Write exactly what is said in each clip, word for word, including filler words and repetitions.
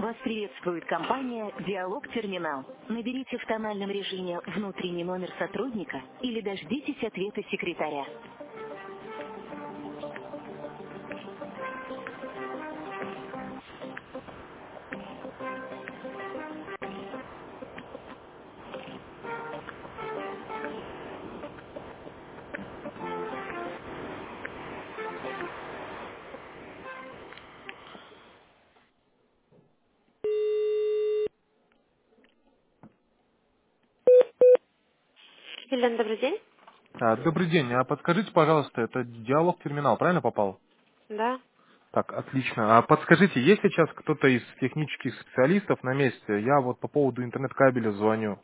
Вас приветствует компания «Диалог Терминал». Наберите в тональном режиме внутренний номер сотрудника или дождитесь ответа секретаря. Елена, добрый день. А, Добрый день. А подскажите, пожалуйста, это диалог терминал, правильно попал? Да. Так, отлично. А подскажите, есть сейчас кто-то из технических специалистов на месте? Я вот по поводу интернет-кабеля звоню.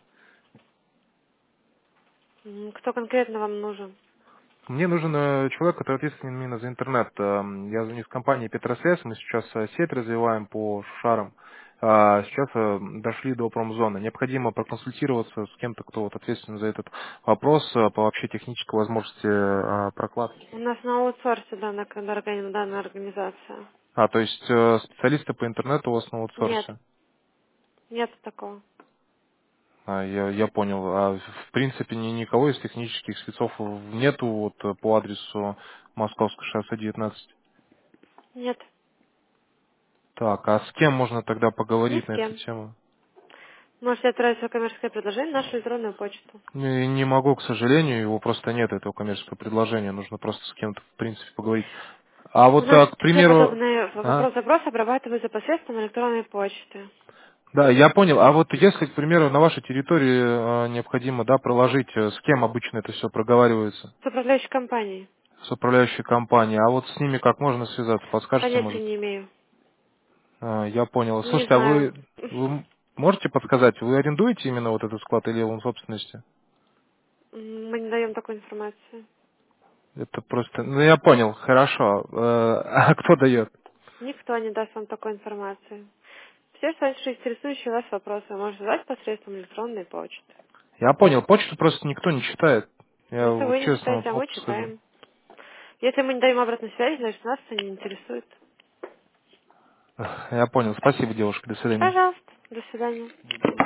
М, Кто конкретно вам нужен? Мне нужен э, человек, который ответственен именно за интернет. Эм, Я звоню с компании Петросвязь, мы сейчас э, сеть развиваем по шарам. А Сейчас э, дошли до промзоны. Необходимо проконсультироваться с кем-то, кто вот ответственен за этот вопрос э, по вообще технической возможности э, прокладки. У нас на аутсорсе данная, органи- данная организация. А, то есть э, специалисты по интернету у вас на Нет, аутсорсе? нет такого. А, я, я понял. А в принципе ни, никого из технических спецов нету вот э, по адресу Московское шоссе девятнадцать. Нет, Так, а с кем можно тогда ни поговорить с на эту кем. тему? Можете отправить свое коммерческое предложение на нашу электронную почту. Не, не могу, к сожалению, его просто нет, этого коммерческого предложения. Нужно просто с кем-то, в принципе, поговорить. А У вот, нас а, к все примеру, подобные а? вопрос-запросы обрабатываются посредством электронной почты. Да, я понял. А вот если, к примеру, на вашей территории э, необходимо, да, проложить, э, с кем обычно это все проговаривается? С управляющей компанией. С управляющей компанией. А вот с ними как можно связаться? Подскажете, Понятия может? не имею. А, я понял. Не Слушайте, а знаю. вы, вы м- можете подсказать, вы арендуете именно вот этот склад или он в собственности? М, Мы не даем такой информации. Это просто... Ну, я понял, хорошо. Э, А кто дает? Никто не даст вам такой информации. Все, что интересующие вас вопросы, вы можете задать посредством электронной почты. Я понял, почту просто никто не читает. Я Это вот вы не честно читаете, вот а мы вот скажу. читаем. Если мы не даем обратной связи, значит нас это не интересует. Я понял. Спасибо, девушка. До свидания. Пожалуйста. До свидания.